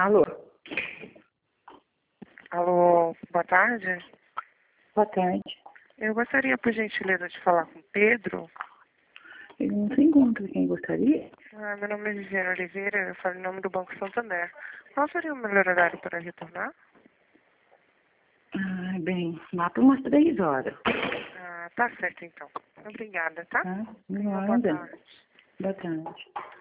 Alô? Alô, boa tarde. Boa tarde. Eu gostaria, por gentileza, de falar com o Pedro. Ele não se encontra. Quem gostaria? Meu nome é Viviane Oliveira, eu falo em nome do Banco Santander. Qual seria o melhor horário para retornar? Bem, lá por umas 3 horas. Tá certo então. Obrigada, tá? Tá? Tenha uma boa Nada. tarde. Boa tarde.